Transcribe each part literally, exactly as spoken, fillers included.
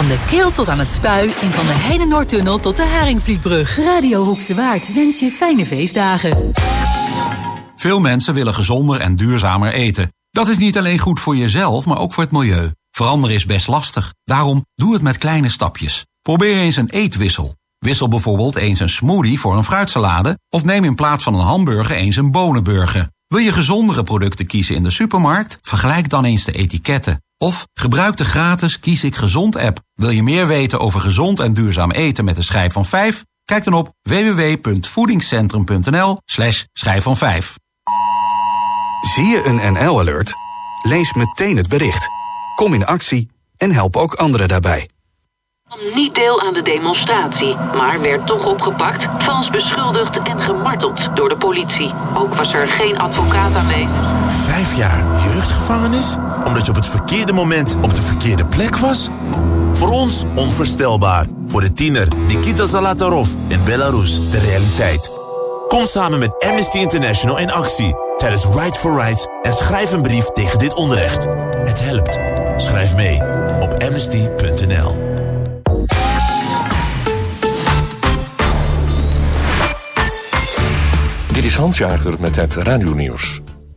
Van de Kil tot aan het Spui en van de Heide-Noordtunnel tot de Haringvlietbrug. Radio Hoekse Waard wens je fijne feestdagen. Veel mensen willen gezonder en duurzamer eten. Dat is niet alleen goed voor jezelf, maar ook voor het milieu. Veranderen is best lastig. Daarom doe het met kleine stapjes. Probeer eens een eetwissel. Wissel bijvoorbeeld eens een smoothie voor een fruitsalade of neem in plaats van een hamburger eens een bonenburger. Wil je gezondere producten kiezen in de supermarkt? Vergelijk dan eens de etiketten. Of gebruik de gratis Kies ik Gezond app. Wil je meer weten over gezond en duurzaam eten met de schijf van vijf? Kijk dan op w w w punt voedingscentrum punt n l slash schijf van vijf. Zie je een N L-alert? Lees meteen het bericht. Kom in actie en help ook anderen daarbij. Niet deel aan de demonstratie, maar werd toch opgepakt, vals beschuldigd en gemarteld door de politie. Ook was er geen advocaat aanwezig. Vijf jaar jeugdgevangenis? Omdat je op het verkeerde moment op de verkeerde plek was? Voor ons onvoorstelbaar. Voor de tiener Nikita Zalatarov in Belarus de realiteit. Kom samen met Amnesty International in actie tijdens Right for Rights en schrijf een brief tegen dit onrecht. Het helpt. Schrijf mee op amnesty punt n l. Dit is Hans Jager met het radionieuws.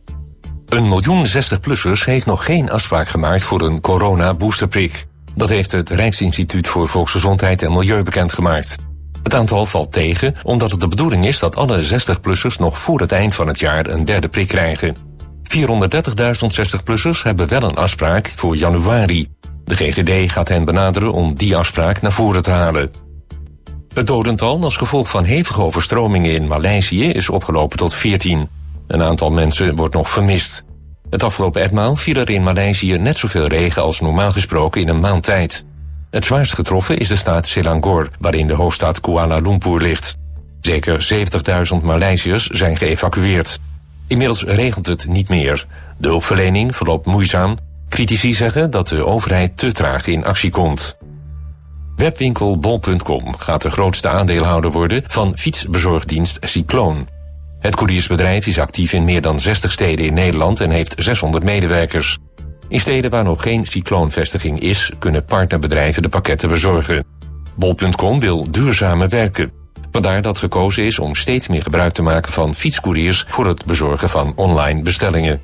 Een miljoen zestig-plussers heeft nog geen afspraak gemaakt voor een corona-boosterprik. Dat heeft het Rijksinstituut voor Volksgezondheid en Milieu bekendgemaakt. Het aantal valt tegen omdat het de bedoeling is dat alle zestig-plussers nog voor het eind van het jaar een derde prik krijgen. vierhonderddertigduizend zestig-plussers hebben wel een afspraak voor januari. De G G D gaat hen benaderen om die afspraak naar voren te halen. Het dodental als gevolg van hevige overstromingen in Maleisië is opgelopen tot veertien. Een aantal mensen wordt nog vermist. Het afgelopen etmaal viel er in Maleisië net zoveel regen als normaal gesproken in een maand tijd. Het zwaarst getroffen is de staat Selangor, waarin de hoofdstad Kuala Lumpur ligt. Zeker zeventigduizend Maleisiërs zijn geëvacueerd. Inmiddels regent het niet meer. De hulpverlening verloopt moeizaam. Critici zeggen dat de overheid te traag in actie komt. Webwinkel bol punt com gaat de grootste aandeelhouder worden van fietsbezorgdienst Cycloon. Het koeriersbedrijf is actief in meer dan zestig steden in Nederland en heeft zeshonderd medewerkers. In steden waar nog geen Cycloon-vestiging is, kunnen partnerbedrijven de pakketten bezorgen. bol punt com wil duurzamer werken. Vandaar dat gekozen is om steeds meer gebruik te maken van fietscouriers voor het bezorgen van online bestellingen.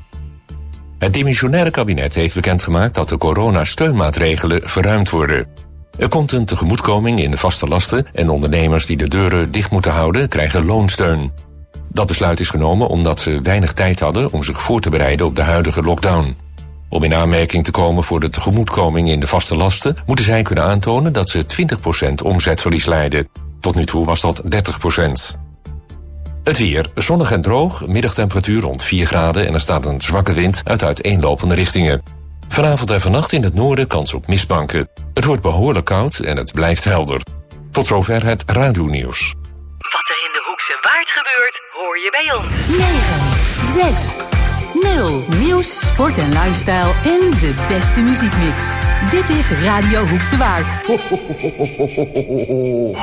Het demissionaire kabinet heeft bekendgemaakt dat de coronasteunmaatregelen verruimd worden. Er komt een tegemoetkoming in de vaste lasten en ondernemers die de deuren dicht moeten houden krijgen loonsteun. Dat besluit is genomen omdat ze weinig tijd hadden om zich voor te bereiden op de huidige lockdown. Om in aanmerking te komen voor de tegemoetkoming in de vaste lasten moeten zij kunnen aantonen dat ze twintig procent omzetverlies lijden. Tot nu toe was dat dertig procent. Het weer. Zonnig en droog, middagtemperatuur rond vier graden en er staat een zwakke wind uit uiteenlopende richtingen. Vanavond en vannacht in het noorden kans op mistbanken. Het wordt behoorlijk koud en het blijft helder. Tot zover het radionieuws. Wat er in de Hoekse Waard gebeurt, hoor je bij ons. negen, zes, nul. Nieuws, sport en lifestyle en de beste muziekmix. Dit is Radio Hoekse Waard. Ho, ho, ho, ho, ho, ho, ho.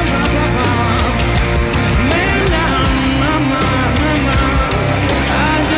I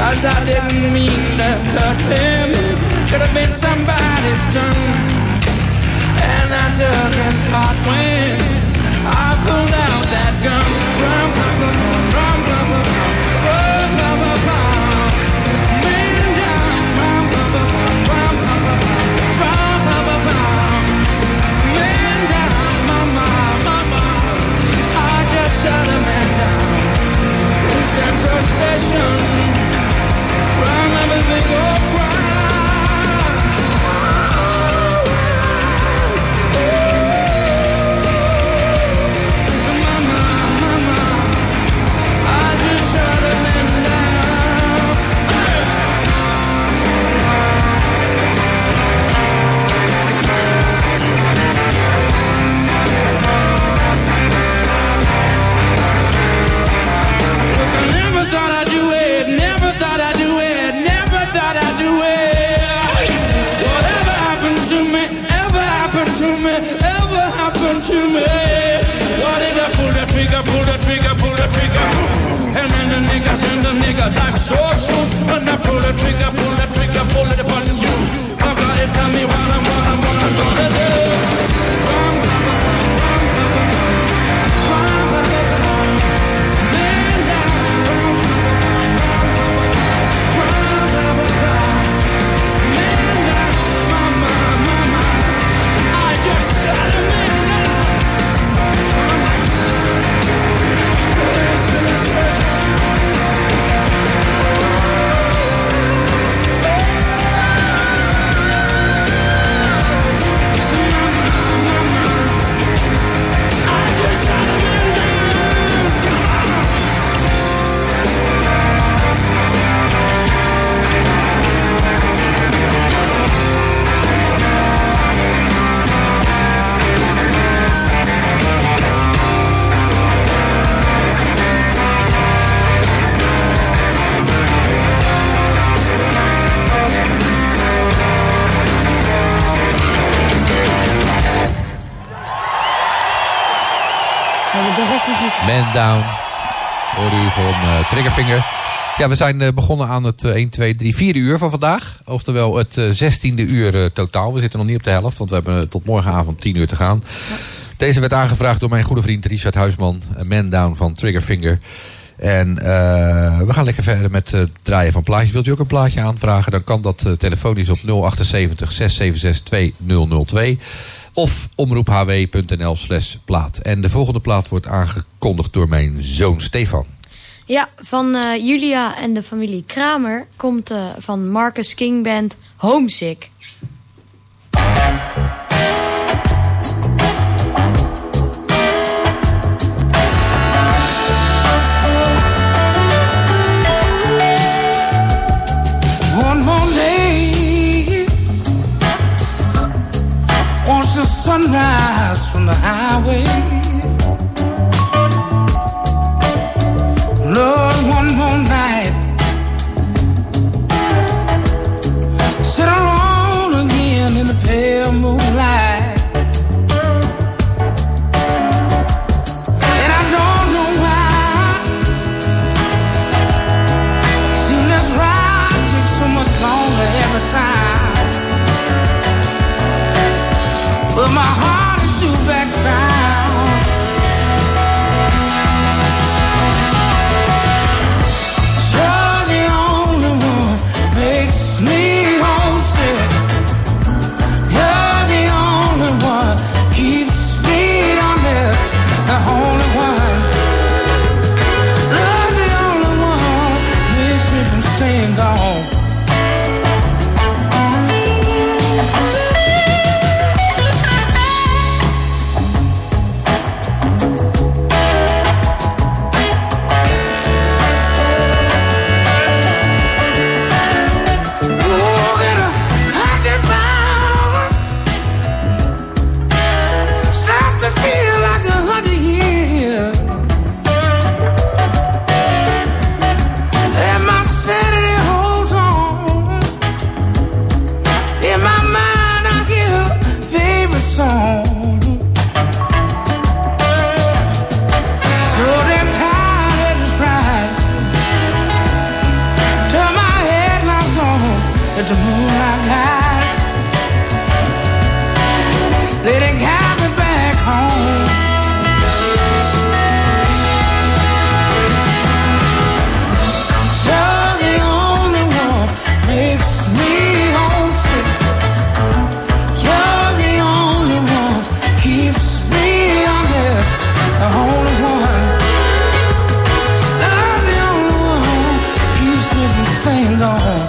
'cause I didn't mean to hurt him. Could have been somebody's son, and I took his heart when I pulled out that gun. Rum, rum, rum, rum, rum, rum, rum, rum, rum, rum. Man down, rum, rum, rum, rum, rum, rum, rum, rum, rum, rum. Man down, mama, mama. I just shot a man down in Central Station. From everything go cry. And the nigga like so soon. When I pull the trigger, pull the trigger, pull it upon you. My God, tell me what I'm, what I'm, what I'm gonna do. Rum, rum, rum, rum, rum, rum, rum, rum, man down. Rum, rum, rum, rum, man down. Mama, mama, I just shot a man down. Listen, listen, listen. Man Down, hoorde u van uh, Triggerfinger. Ja, we zijn uh, begonnen aan het uh, één, twee, drie, vierde uur van vandaag. Oftewel het uh, zestiende uur uh, totaal. We zitten nog niet op de helft, want we hebben uh, tot morgenavond tien uur te gaan. Ja. Deze werd aangevraagd door mijn goede vriend Richard Huisman. Uh, Man Down van Triggerfinger. En uh, we gaan lekker verder met het uh, draaien van plaatjes. Wilt u ook een plaatje aanvragen? Dan kan dat uh, telefonisch op nul achtenzeventig, zes zeven zes, twee nul nul twee. Of omroephw.nl slash plaat. En de volgende plaat wordt aangekondigd door mijn zoon Stefan. Ja, van uh, Julia en de familie Kramer komt uh, van Marcus King Band Homesick. One more day, watch the sunrise from the highway. Lord, one more night, sit alone again in the pale moonlight. And I don't know why, seems this ride takes so much longer every time. But my heart is still back down. everything gone.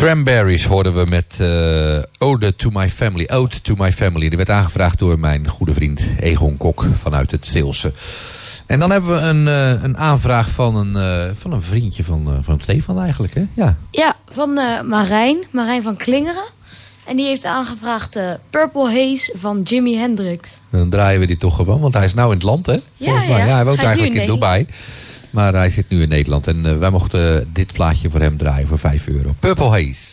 Cranberries hoorden we met uh, Ode to My Family. Ode to My Family. Die werd aangevraagd door mijn goede vriend Egon Kok vanuit het Zeelse. En dan hebben we een, uh, een aanvraag van een, uh, van een vriendje van, uh, van Stefan eigenlijk, hè? Ja, ja van uh, Marijn. Marijn van Klingeren. En die heeft aangevraagd uh, Purple Haze van Jimi Hendrix. Dan draaien we die toch gewoon, want hij is nou in het land, hè? Ja, ja. ja hij woont hij eigenlijk in, in Dubai. Maar hij zit nu in Nederland. En uh, wij mochten uh, dit plaatje voor hem draaien voor vijf euro. Purple Haze.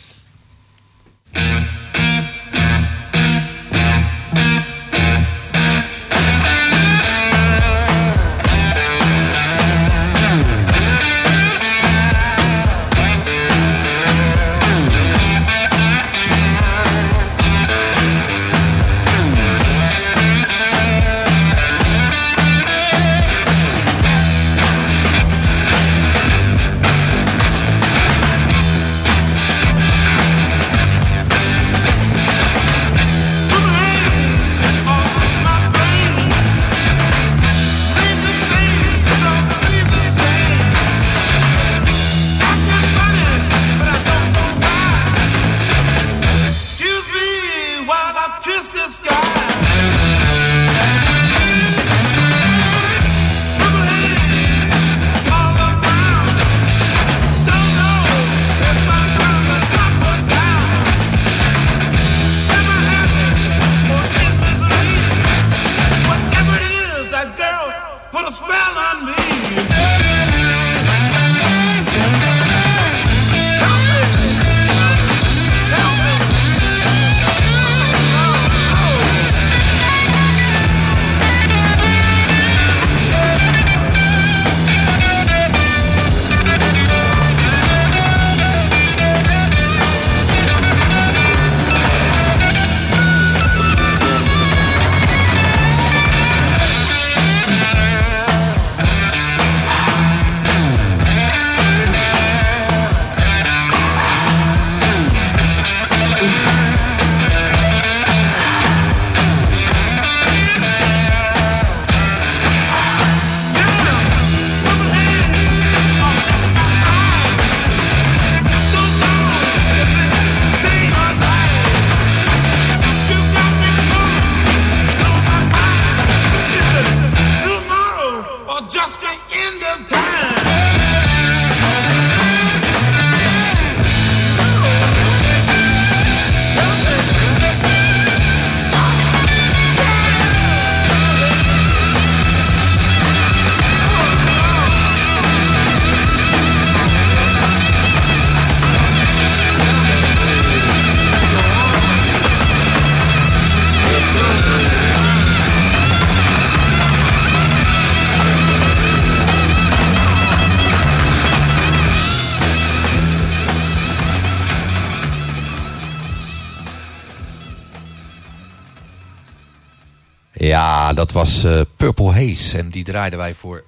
Ja, dat was uh, Purple Haze. En die draaiden wij voor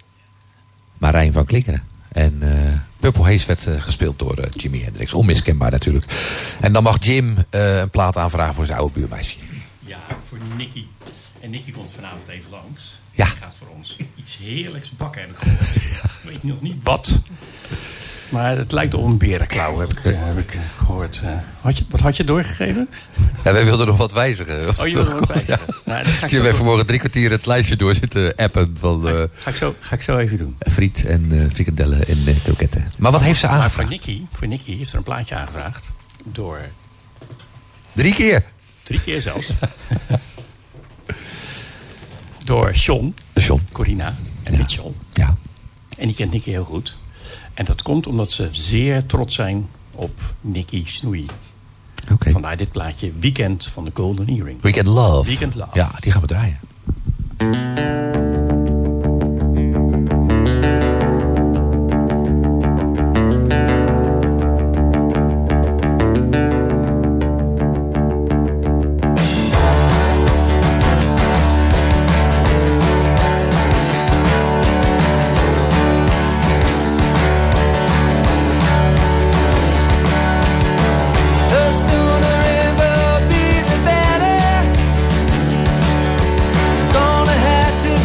Marijn van Klinkeren. En uh, Purple Haze werd uh, gespeeld door uh, Jimi Hendrix. Onmiskenbaar natuurlijk. En dan mag Jim uh, een plaat aanvragen voor zijn oude buurmeisje. Ja, voor Nicky. En Nicky komt vanavond even langs. Ja. Die gaat voor ons iets heerlijks bakken, heb ik gehoord. Ik weet nog niet wat. Maar het lijkt op een berenklauw, heb ik, uh, heb ik uh, gehoord. Uh, had je, wat had je doorgegeven? Ja, wij wilden nog wat wijzigen. Oh, je wilde nog wat wijzigen? Ja. Nou, ga ik Jim heeft vanmorgen drie kwartier het lijstje door zitten appen. Van, uh, ga, ik zo, ga ik zo even doen. Friet en uh, frikandellen en uh, kroketten. Maar wat heeft ze aangevraagd? Maar voor Nicky, voor Nicky heeft er een plaatje aangevraagd. Door... Drie keer? Drie keer zelfs. Door John, John, Corina en ja. Mitchell. Ja. En die kent Nicky heel goed. En dat komt omdat ze zeer trots zijn op Nicky Snoei. Okay. Vandaar dit plaatje Weekend van de Golden Earring. Weekend Love. Weekend Love. Ja, die gaan we draaien. Gonna have to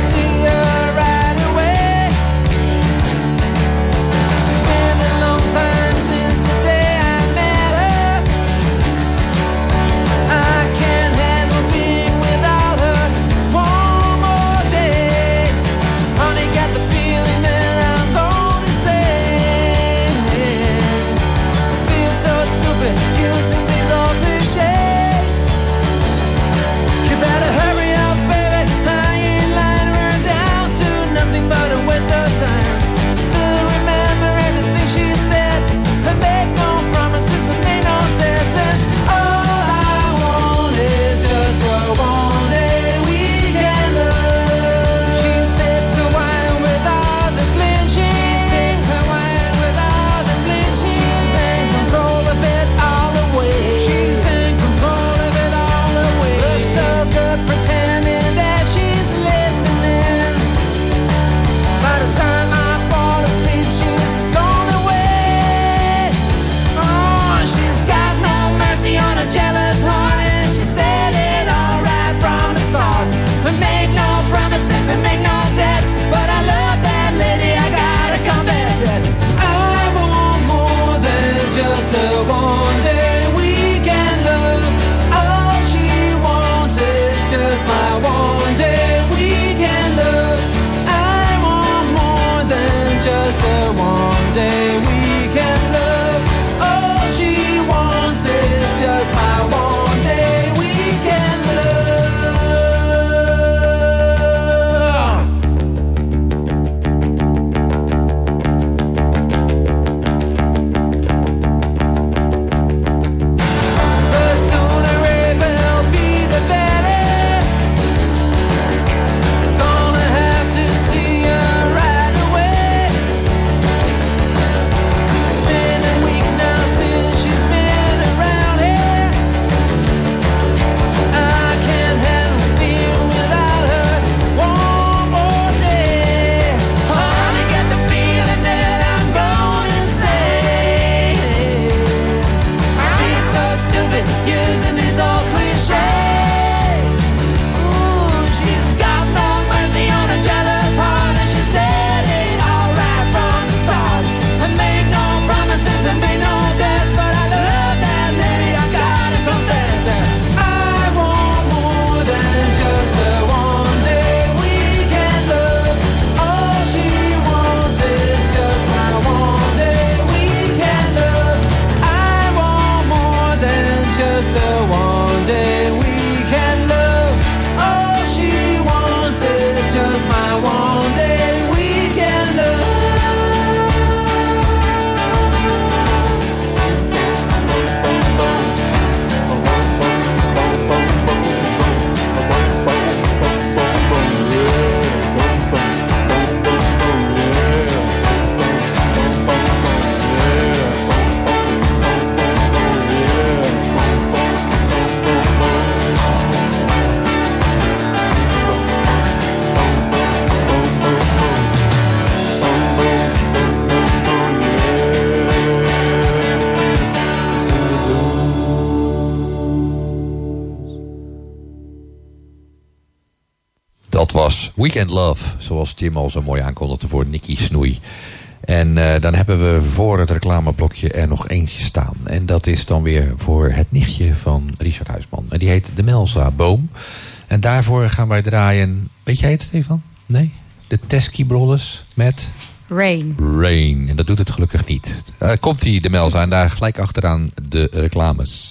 Weekend Love, zoals Jim al zo mooi aankondigde voor Nicky Snoei. En uh, dan hebben we voor het reclameblokje er nog eentje staan. En dat is dan weer voor het nichtje van Richard Huisman. En die heet de Melza Boom. En daarvoor gaan wij draaien... Weet jij het, Stefan? Nee? De Teskey Brothers met... Rain. Rain. En dat doet het gelukkig niet. Uh, komt die de Melza en daar gelijk achteraan de reclames.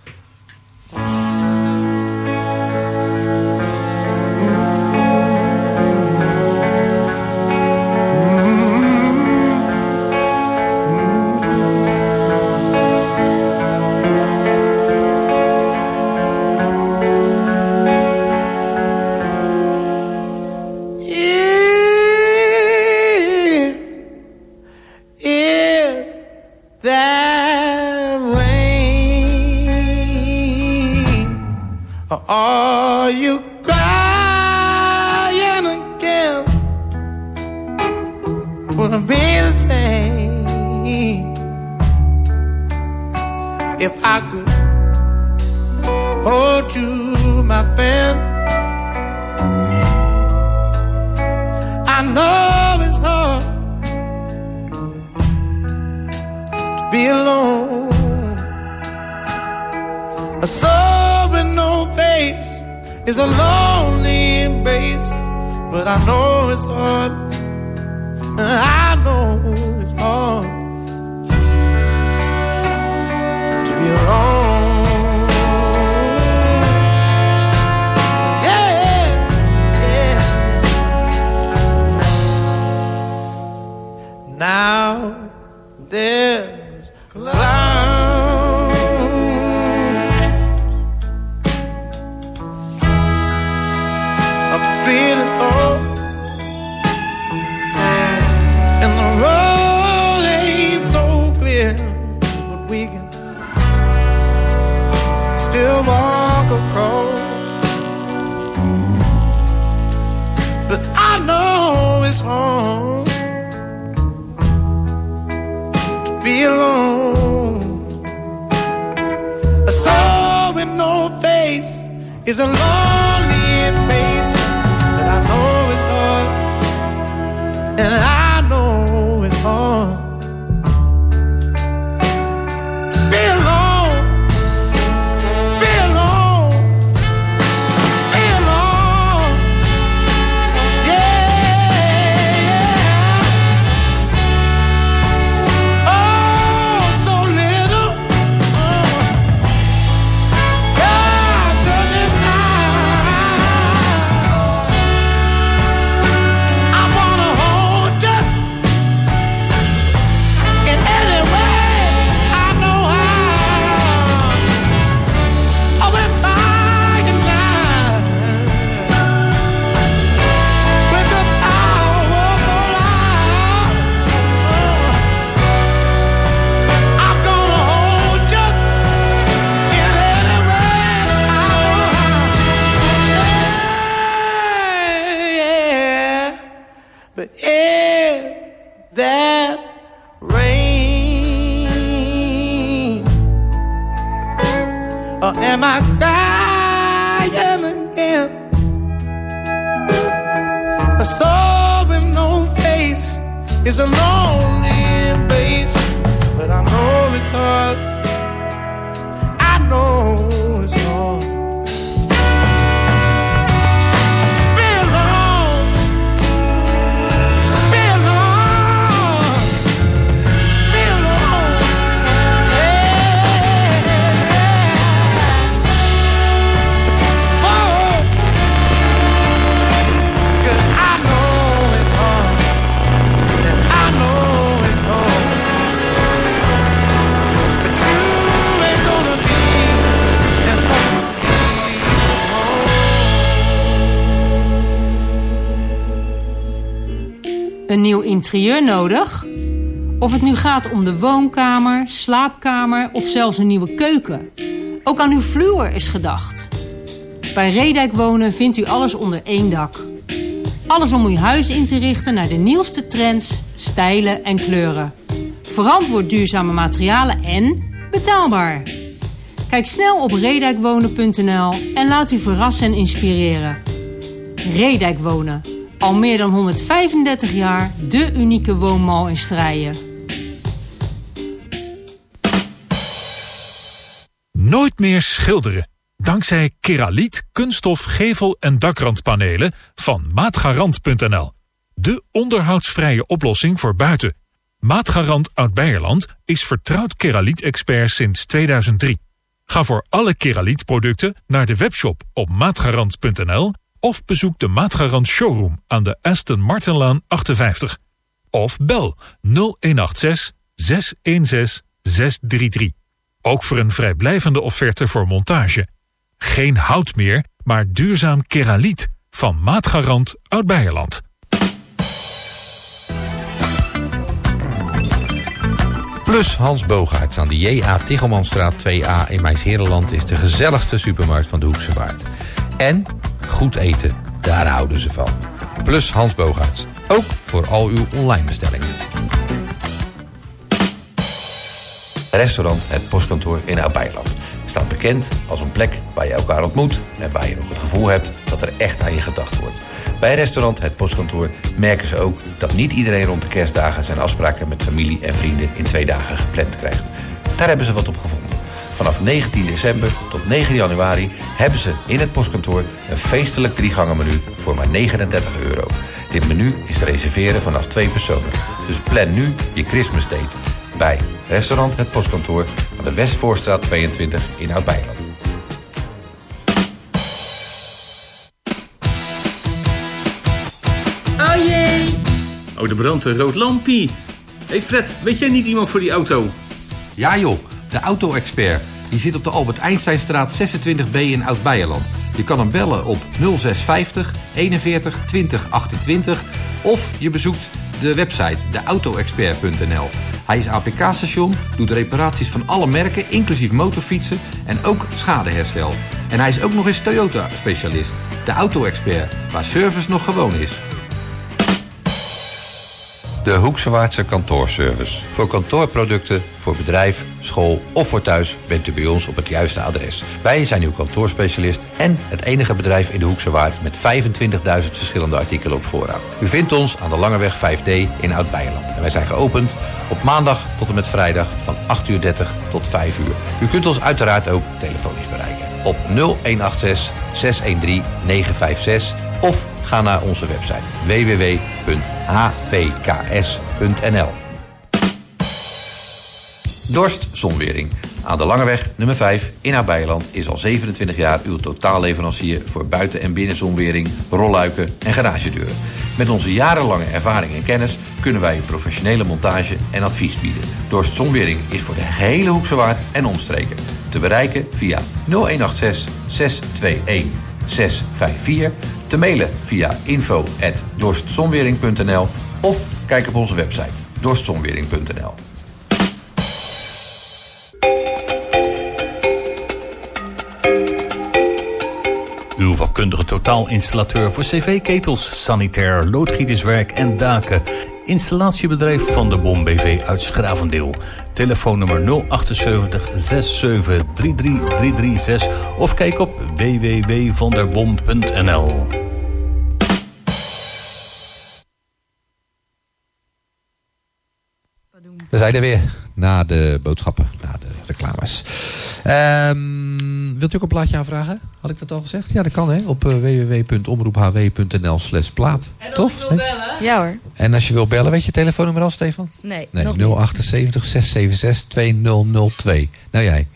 Are you crying again? Would it be the same if I could hold you, my friend? I know it's hard to be alone. A soul with no face is a lonely embrace, but I know it's hard. I know it's hard to be alone. Yeah, yeah. Now there's clouds pretty low, and the road ain't so clear, but we can still walk across. But I know it's hard to be alone. A soul with no face is a lonely embrace. I know it's hard, and I know it's hard to be alone, to be alone, to be alone. Yeah, yeah. Oh, so little. Oh. God, done it now. But is that rain, or am I crying again? A soul with no face is a lonely embrace, but I know it's hard. I know it's hard. Een nieuw interieur nodig? Of het nu gaat om de woonkamer, slaapkamer of zelfs een nieuwe keuken. Ook aan uw vloer is gedacht. Bij Redijk Wonen vindt u alles onder één dak. Alles om uw huis in te richten naar de nieuwste trends, stijlen en kleuren. Verantwoord duurzame materialen en betaalbaar. Kijk snel op redijkwonen punt n l en laat u verrassen en inspireren. Reedijk Wonen. Al meer dan honderdvijfendertig jaar de unieke woonmall in Strijen. Nooit meer schilderen. Dankzij Keraliet, kunststof, gevel en dakrandpanelen van Maatgarant punt n l. De onderhoudsvrije oplossing voor buiten. Maatgarant Oud-Beierland is vertrouwd Keraliet-expert sinds tweeduizend drie. Ga voor alle Keraliet-producten naar de webshop op maatgarant punt n l of bezoek de Maatgarant showroom aan de Aston Martinlaan achtenvijftig. Of bel nul een acht zes zes een zes zes drie drie. Ook voor een vrijblijvende offerte voor montage. Geen hout meer, maar duurzaam Keraliet van Maatgarant Oud-Beierland. Plus Hans Boogaerts aan de J A Tichelmanstraat twee A in Mijnsheerenland is de gezelligste supermarkt van de Hoekse Waard. En goed eten, daar houden ze van. Plus Hans Boogaerts, ook voor al uw online bestellingen. Restaurant Het Postkantoor in Oud-Beierland staat bekend als een plek waar je elkaar ontmoet en waar je nog het gevoel hebt dat er echt aan je gedacht wordt. Bij restaurant Het Postkantoor merken ze ook dat niet iedereen rond de kerstdagen zijn afspraken met familie en vrienden in twee dagen gepland krijgt. Daar hebben ze wat op gevonden. Vanaf negentien december tot negen januari hebben ze in het postkantoor een feestelijk driegangenmenu voor maar negenendertig euro. Dit menu is te reserveren vanaf twee personen. Dus plan nu je Christmas date bij restaurant Het Postkantoor aan de Westvoorstraat tweeëntwintig in Oud-Beierland. Oh jee! Oh, er brandt een rood lampje. Hé hey Fred, weet jij niet iemand voor die auto? Ja joh, de auto-expert. Die zit op de Albert Einsteinstraat zesentwintig B in Oud-Beierland. Je kan hem bellen op nul zes vijftig eenenveertig twintig achtentwintig of je bezoekt de website de auto expert punt n l. Hij is A P K-station, doet reparaties van alle merken, inclusief motorfietsen en ook schadeherstel. En hij is ook nog eens Toyota-specialist. De auto-expert, waar service nog gewoon is. De Hoekse Waardse kantoorservice. Voor kantoorproducten, voor bedrijf, school of voor thuis bent u bij ons op het juiste adres. Wij zijn uw kantoorspecialist en het enige bedrijf in de Hoekse Waard met vijfentwintigduizend verschillende artikelen op voorraad. U vindt ons aan de Langeweg vijf D in Oud-Beierland. En wij zijn geopend op maandag tot en met vrijdag van acht uur dertig tot vijf uur. U kunt ons uiteraard ook telefonisch bereiken op nul een acht zes zes een drie negen vijf zes of ga naar onze website w w w punt h p k s punt n l. Dorst Zonwering. Aan de Langeweg nummer vijf in Oud-Beierland is al zevenentwintig jaar uw totaalleverancier voor buiten- en binnenzonwering, rolluiken en garagedeuren. Met onze jarenlange ervaring en kennis kunnen wij u professionele montage en advies bieden. Dorst Zonwering is voor de gehele Hoekse Waard en omstreken. Te bereiken via nul een acht zes zes twee een zes vijf vier, te mailen via info at dorstzonwering punt n l of kijk op onze website dorstzonwering punt n l. Uw vakkundige totaalinstallateur voor cv-ketels, sanitair, loodgieterswerk en daken. Installatiebedrijf Van der Bom B V uit Schravendeel. Telefoonnummer nul acht zeven zes zeven drie drie drie drie zes of kijk op w w w punt van der bom punt n l. We zijn er weer na de boodschappen, na de reclames. Um, wilt u ook een plaatje aanvragen? Had ik dat al gezegd? Ja, dat kan hè. Op uh, w w w punt omroep h w punt n l slash plaat. En als toch? ik wil bellen? Ja hoor. En als je wil bellen, weet je telefoonnummer al, Stefan? Nee, nee nog nul acht zeven zes zeven zes twee nul nul twee. Nou jij.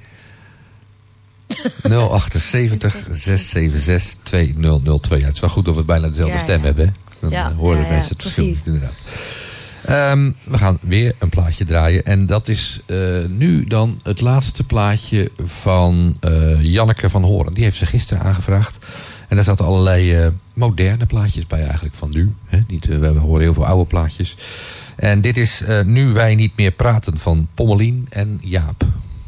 nul acht zeven zes zeven zes twee nul nul twee. Ja, het is wel goed dat we bijna dezelfde ja, stem ja. hebben. Hè? Dan ja, horen ja, ja, mensen het precies. verschil niet inderdaad. Um, we gaan weer een plaatje draaien. En dat is uh, nu dan het laatste plaatje van uh, Janneke van Horen. Die heeft ze gisteren aangevraagd. En daar zaten allerlei uh, moderne plaatjes bij eigenlijk van nu. Hè? Niet, uh, we horen heel veel oude plaatjes. En dit is uh, Nu wij niet meer praten van Pommelien en Jaap.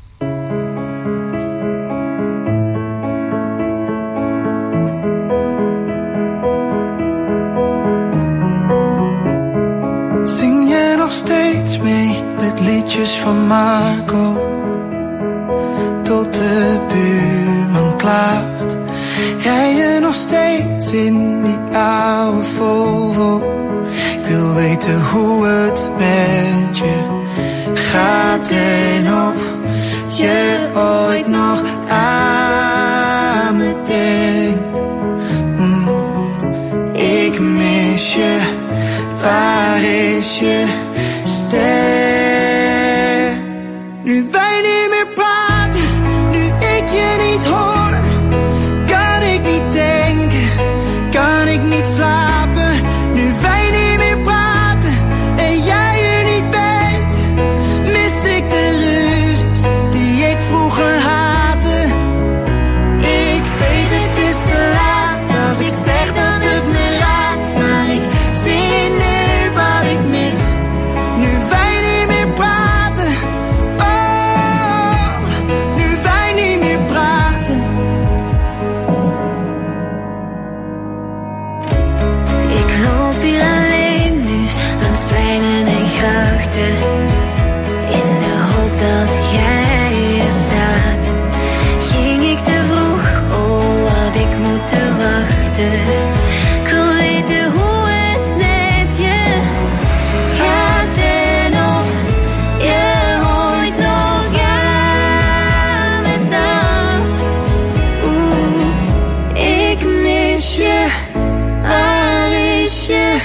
Zing je nog steeds mee met liedjes van Marco? Tot de buurman klaagt jij je nog steeds in die oude Volvo. Ik wil weten hoe het met je gaat en of je ooit nog aan me denkt. Mm, ik mis je, waar is je stem? Nu wij niet meer praten, nu ik je niet hoor, kan ik niet denken, kan ik niet slapen. Nu wij niet meer praten en jij er niet bent, mis ik de ruzies die ik vroeger haatte. Ik weet het is te laat als ik zeg dat het me raakt, maar ik zie nu wat ik mis. Nu wij niet meer praten, oh, nu wij niet meer praten. Ik loop hier alleen nu langs pleinen en grachten, in de hoop dat jij er staat. Ging ik te vroeg, oh had ik moeten wachten. Ik wil weten hoe het met je gaat en of je ooit nog aan me dacht. Oeh, ik mis je, waar is je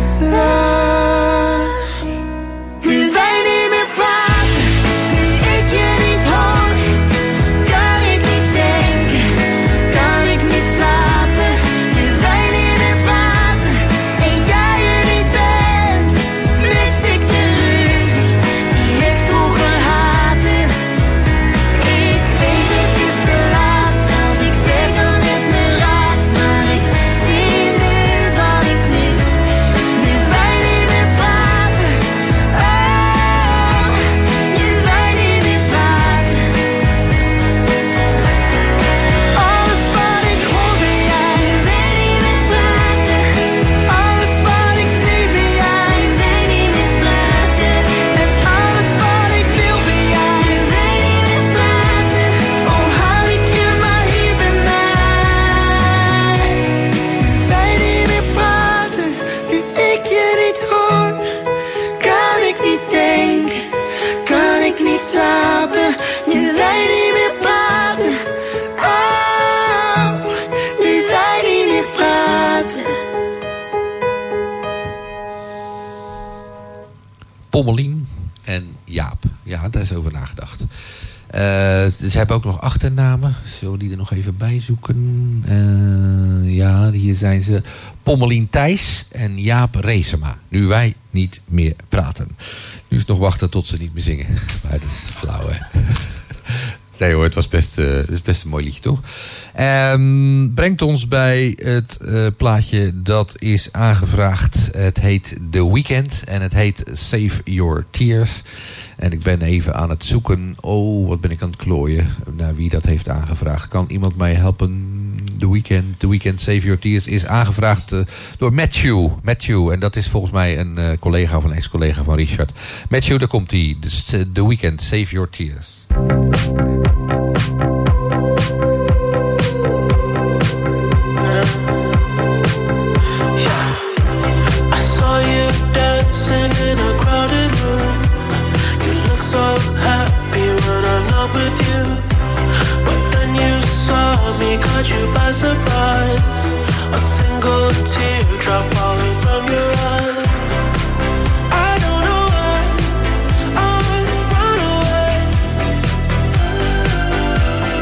lach? Nu wij niet meer praten, nu ik je niet hoor, kan ik niet denken, kan ik niet slapen. Nu wij niet meer praten en jij er niet bent, mis ik de ruzies die ik vroeger haatte. Ik weet het is te laat als ik zeg dat het me raakt, maar ik zie nu wat ik mis. Nu wij niet meer praten, oh, nu wij niet meer praten. Alles wat ik hoor ben jij, nu wij niet meer praten. Alles wat ik zie ben jij, nu wij niet meer praten. En alles wat ik wil ben jij, nu wij niet meer praten. Oh, haal ik je maar hier bij mij. Nu wij niet meer praten, nu ik je niet hoor, kan ik niet denken, kan ik niet slapen. Nu wij niet meer praten, oh, nu wij niet meer praten. Pommelien en Jaap. Ja, daar is over nagedacht. Eh, ze hebben ook nog achternamen. Zullen we die er nog even bij zoeken? Eh, ja, hier zijn ze. Pommelien Thijs en Jaap Reesema. Nu wij niet meer praten. Nu is het nog wachten tot ze niet meer zingen. Maar dat is flauw, hè? Nee hoor, het was best, uh, het is best een mooi liedje, toch? Um, brengt ons bij het uh, plaatje dat is aangevraagd. Het heet The Weeknd en het heet Save Your Tears. En ik ben even aan het zoeken. Oh, wat ben ik aan het klooien. Naar wie dat heeft aangevraagd. Kan iemand mij helpen? The Weeknd, The Weeknd Save Your Tears is aangevraagd uh, door Matthew. Matthew, en dat is volgens mij een uh, collega of een ex-collega van Richard. Matthew, daar komt hij. The, The Weeknd Save Your Tears. So happy when I'm not with you, but then you saw me, caught you by surprise. A single teardrop falling from your eye. I don't know why I run away.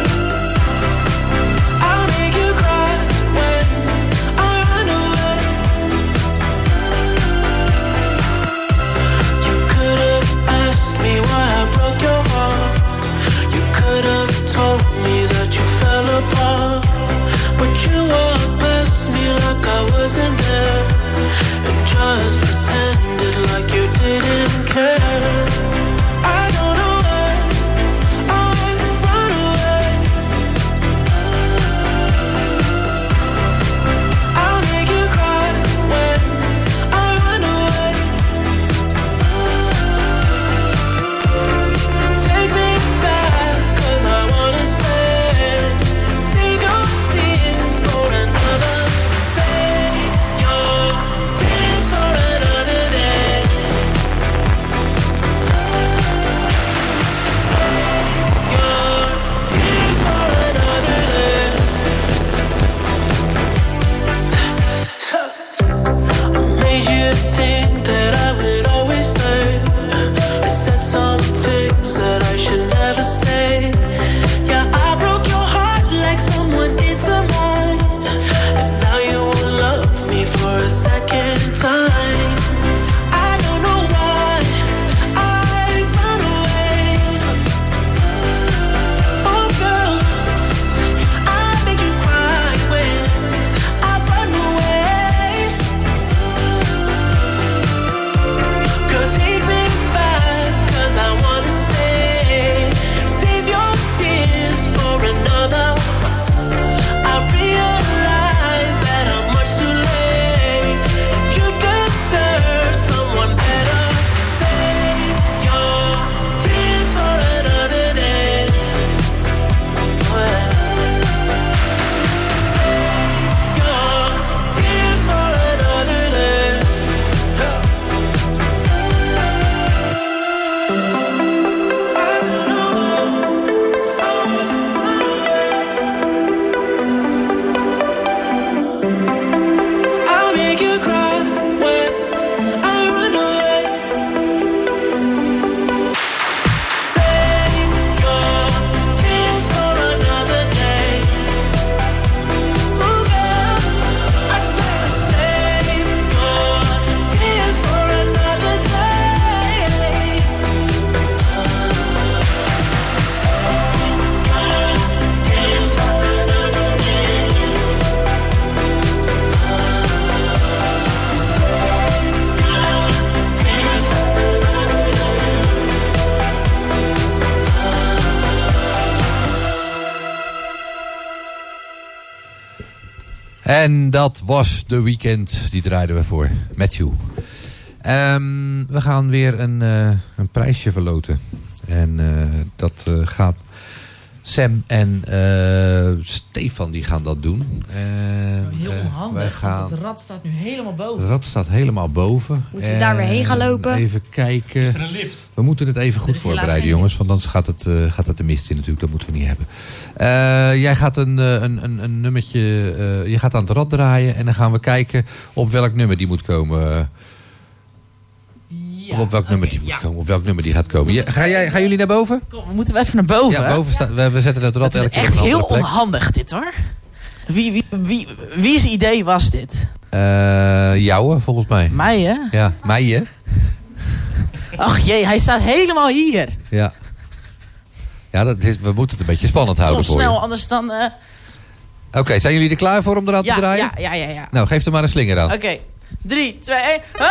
En dat was The Weeknd. Die draaiden we voor Matthew. Um, we gaan weer een, uh, een prijsje verloten. En uh, dat uh, gaat... Sam en uh, Stefan die gaan dat doen. En, heel uh, onhandig, wij gaan... want het rad staat nu helemaal boven. Het rad staat helemaal boven. Moeten we daar weer heen gaan lopen? Even kijken. Is er een lift? We moeten het even goed voorbereiden, jongens. Want anders gaat het, uh, gaat het de mist in natuurlijk. Dat moeten we niet hebben. Uh, jij gaat een, een, een, een nummertje... Uh, je gaat aan het rad draaien. En dan gaan we kijken op welk nummer die moet komen. Ja, op welk, okay, nummer die moet ja. komen, op welk nummer die gaat komen. Ja, ga jij, gaan jullie naar boven? Kom, we moeten we even naar boven. Ja, boven staat, we, we zetten het rad elke keer op een andere plek. Het is echt heel onhandig dit hoor. Wie, wie, wie, wie's idee was dit? Uh, jouwe, volgens mij. Mij hè? Ja, mij hè? Ach jee, hij staat helemaal hier. Ja. Ja, dat is, we moeten het een beetje spannend houden Kom voor snel, je. anders dan... Uh... Oké, okay, zijn jullie er klaar voor om eraan ja, te draaien? Ja, ja, ja, ja. Nou, geef er maar een slinger aan. Oké, okay. drie, twee, één. Oh!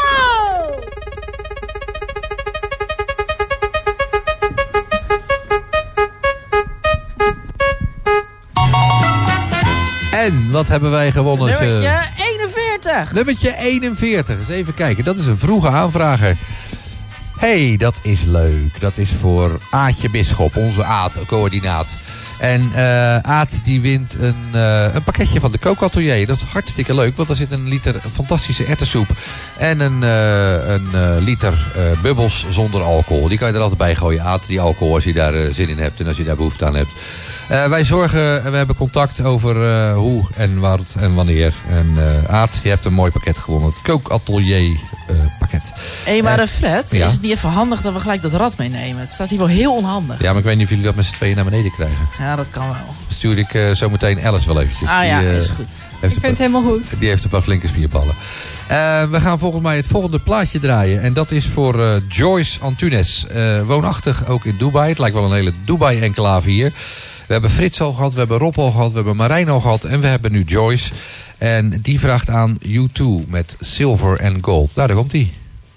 En wat hebben wij gewonnen? Nummertje eenenveertig. Nummertje eenenveertig. Eens even kijken. Dat is een vroege aanvrager. Hey, dat is leuk. Dat is voor Aatje Bisschop, onze Aat, coördinaat. En uh, Aat die wint een, uh, een pakketje van de Kookatelier. Dat is hartstikke leuk, want er zit een liter fantastische erwtensoep. En een, uh, een uh, liter uh, bubbels zonder alcohol. Die kan je er altijd bij gooien, Aat, die alcohol, als je daar uh, zin in hebt en als je daar behoefte aan hebt. Uh, wij zorgen, we hebben contact over uh, hoe en wat en wanneer. En uh, Aad, je hebt een mooi pakket gewonnen. Het Kookatelier uh, pakket. Hé, hey, maar uh, Fred, ja? Is het niet even handig dat we gelijk dat rad meenemen? Het staat hier wel heel onhandig. Ja, maar ik weet niet of jullie dat met z'n tweeën naar beneden krijgen. Ja, dat kan wel. Stuur ik uh, zo meteen Alice wel eventjes. Ah ja, die, uh, is goed. Ik vind het helemaal goed. Die heeft een paar flinke spierballen. Uh, we gaan volgens mij het volgende plaatje draaien. En dat is voor uh, Joyce Antunes. Uh, woonachtig ook in Dubai. Het lijkt wel een hele Dubai-enclave hier. We hebben Frits al gehad, we hebben Rob al gehad, we hebben Marijn al gehad en we hebben nu Joyce. En die vraagt aan U twee met Silver and Gold. Nou, daar komt hij.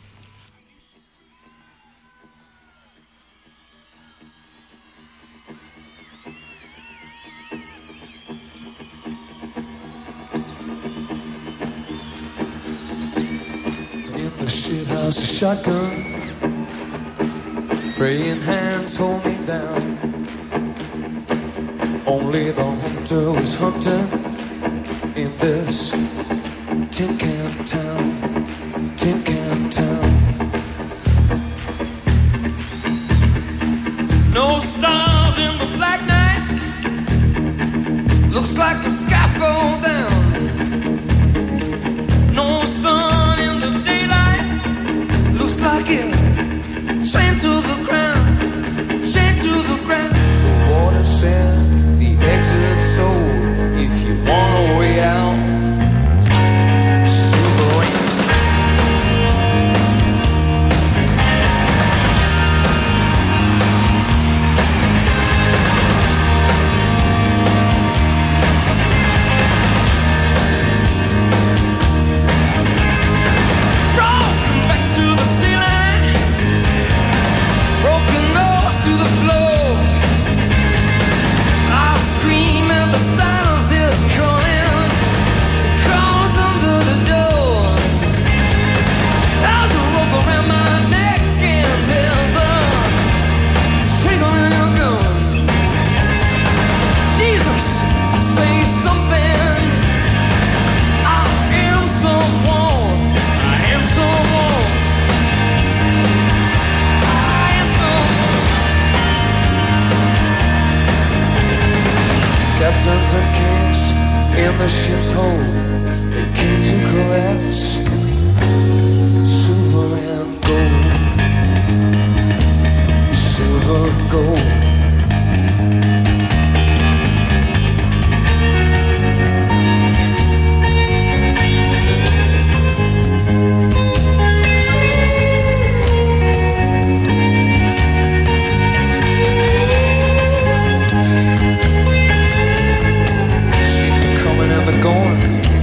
In the shithouse, a shotgun. Praying hands hold me down. Only the hunter was hunting in this tin can town, tin can town. No stars in the black night, looks like the sky fall down. No sun in the daylight, looks like it chained to the ground, chained to the ground. The water said exit soul if you want a way out. Silver rain. Broken back to the ceiling, broken nose to the floor. Scream and the silence is calling, crawls under the door. There's a rope around my neck and there's a chain on your gun. Jesus, say something. I am so warm, I am so warm. I am so warm. Captains and kings in the ship's hold, they came to collect silver and gold, silver and gold. Going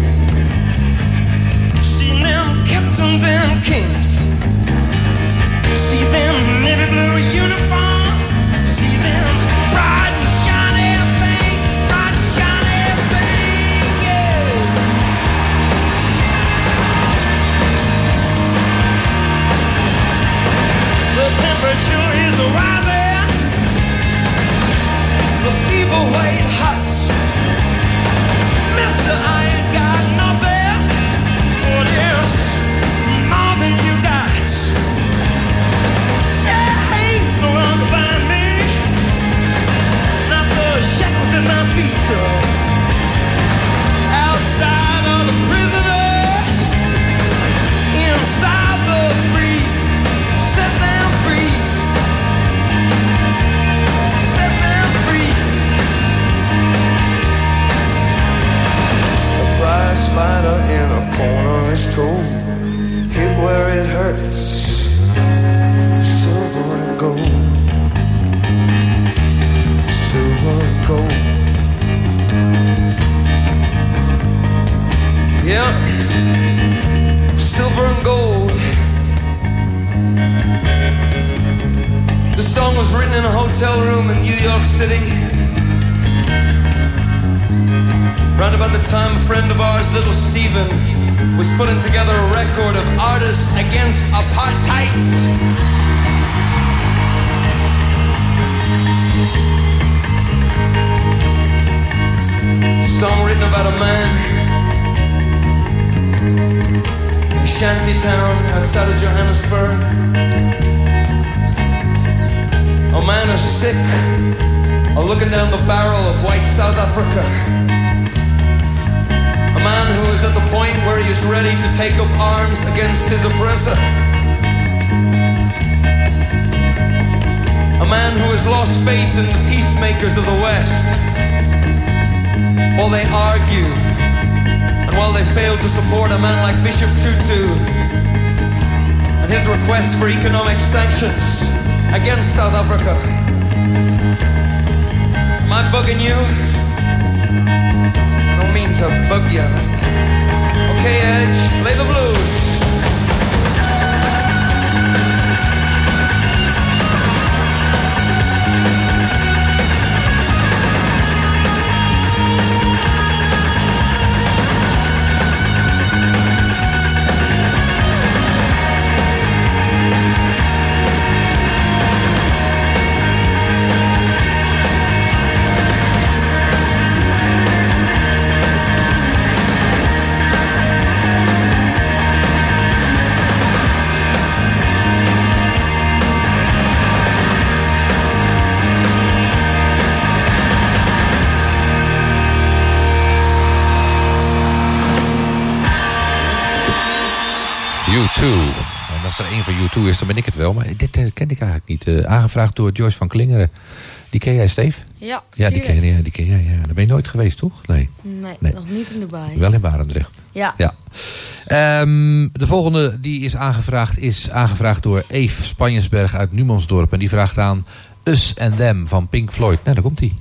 was written in a hotel room in New York City. Round about the time a friend of ours, little Steven, was putting together a record of artists against apartheid. It's a song written about a man in a shanty town outside of Johannesburg. A man is sick of looking down the barrel of white South Africa. A man who is at the point where he is ready to take up arms against his oppressor. A man who has lost faith in the peacemakers of the West. While they argue, and while they fail to support a man like Bishop Tutu and his request for economic sanctions against South Africa. Am I bugging you? I don't mean to bug you. Okay, Edge, play the blues. U twee. En als er één van U twee is, dan ben ik het wel. Maar dit uh, ken ik eigenlijk niet. Uh, aangevraagd door Joyce van Klingeren. Die ken jij, Steve? Ja, ja, die ken, ja, die ken jij. Ja. Daar ben je nooit geweest, toch? Nee. Nee, nee. nog niet in de baai. Wel in Barendrecht. Ja. ja. Um, de volgende die is aangevraagd is aangevraagd door Eve Spanjensberg uit Numansdorp. En die vraagt aan Us and Them van Pink Floyd. Nou, daar komt hij.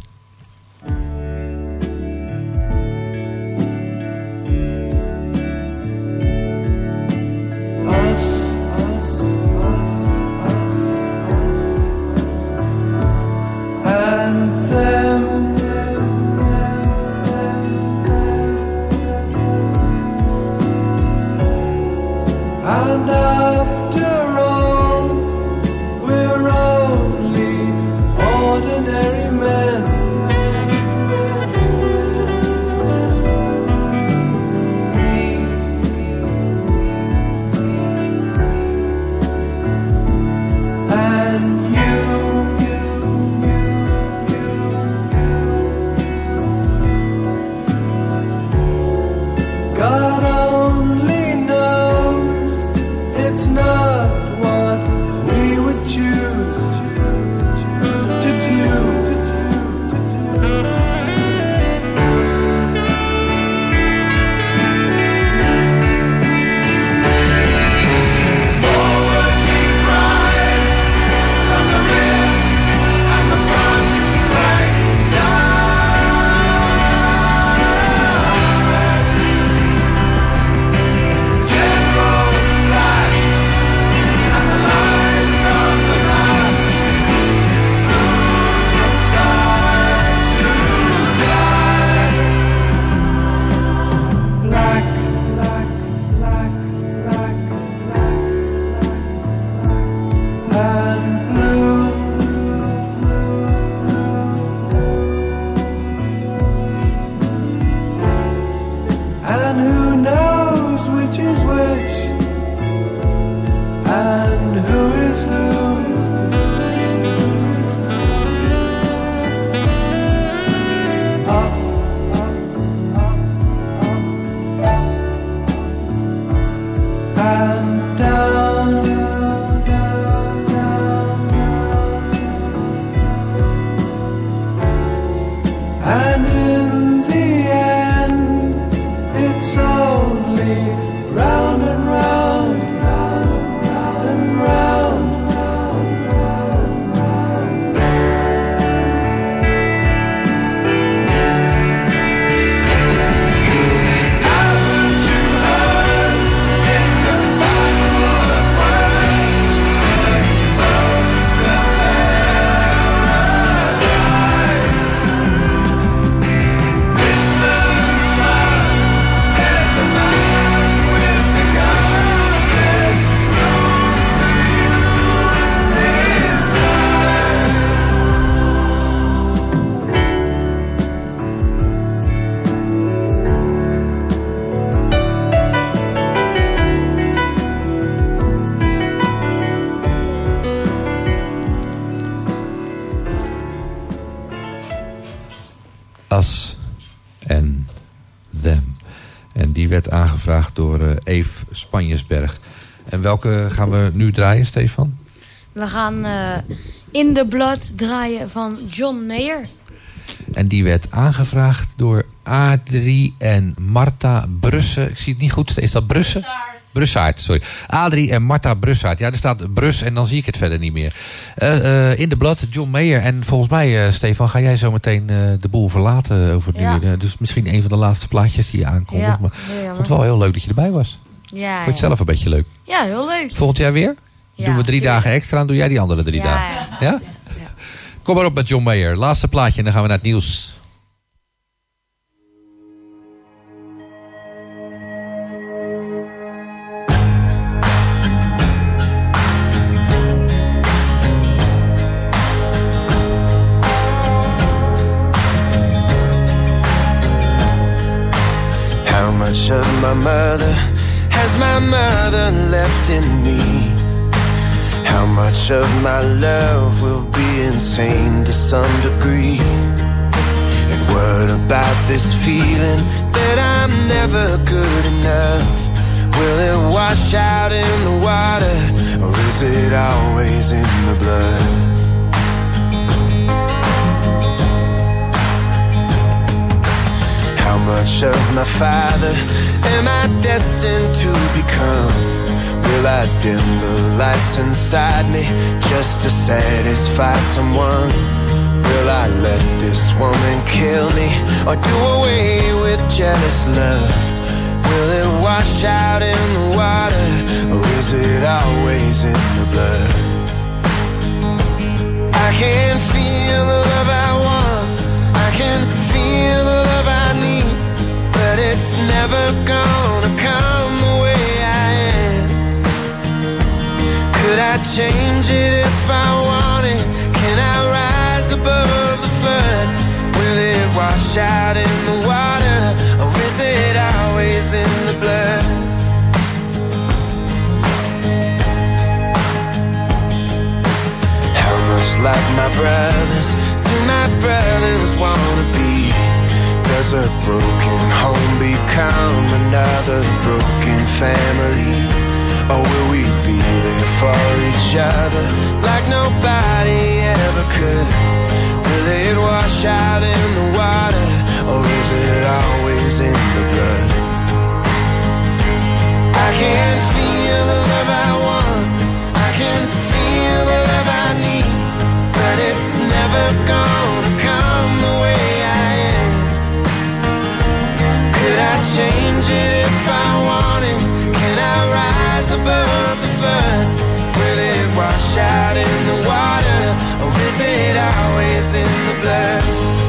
And after all, we're only ordinary men. werd aangevraagd door uh, Eve Spanjesberg. En welke gaan we nu draaien, Stefan? We gaan uh, In the Blood draaien van John Mayer. En die werd aangevraagd door Adrie en Marta Brusse. Ik zie het niet goed. Is dat Brusse? Brussaert. Brussaert, sorry. Adrie en Marta Brussaert. Ja, er staat Brus en dan zie ik het verder niet meer. Uh, uh, in the Blood, John Mayer. En volgens mij, uh, Stefan, ga jij zo meteen uh, de boel verlaten over nu. Ja. Uh, dus misschien een van de laatste plaatjes die je aankondigt. Ja, maar ik vond het wel heel leuk dat je erbij was. Ja, vond je het ja. zelf een beetje leuk? Ja, heel leuk. Volgend jaar weer? Ja, doen we drie tuurlijk. dagen extra en doe jij die andere drie ja, dagen. Ja? Ja? Ja? Kom maar op met John Mayer. Laatste plaatje en dan gaan we naar het nieuws. How much of my mother has my mother left in me? How much of my love will be insane to some degree? And what about this feeling that I'm never good enough? Will it wash out in the water, or is it always in the blood? How much of my father am I destined to become? Will I dim the lights inside me just to satisfy someone? Will I let this woman kill me or do away with jealous love? Will it wash out in the water, or is it always in the blood? I can feel the love I want, I can feel the love I need, but it's never gonna come the way I am. Could I change it if I wanted? Can I rise above the flood? Will it wash out in the water, or is it always in the blood? How much like my brothers do my brothers wanna be? Does a broken home become another broken family? Or will we be there for each other like nobody ever could? Will it wash out in the water, or is it always in the blood? I can feel the love I want, I can feel the love I need, but it's never gonna come the way I am. Could I change it if I wanted? Can I rise above the flood? Will it wash out in the water, or is it always in the blood?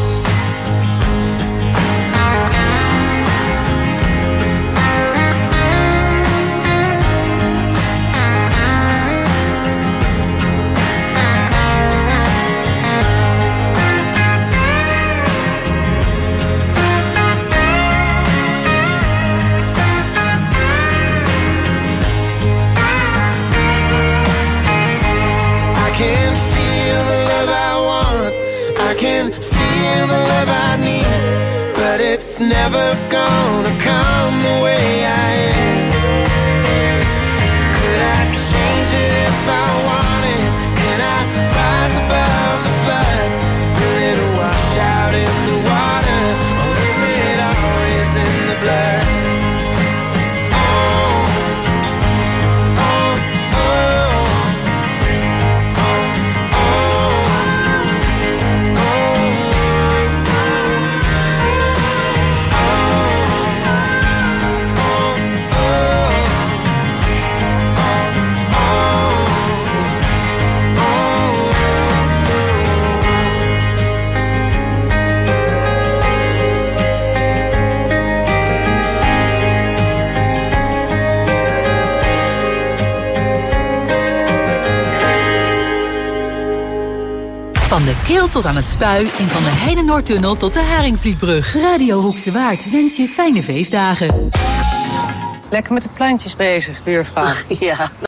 I can feel the love I want, I can feel the love I need, but it's never gonna come the way I am. Could I change it if I wanted? Can I rise above the flood? Will it wash out in the water, or is it always in the blood? Van de Kil tot aan het Spui en van de Heide-Noordtunnel tot de Haringvlietbrug. Radio Hoekse Waard wens je fijne feestdagen. Lekker met de plantjes bezig, buurvrouw. Ja.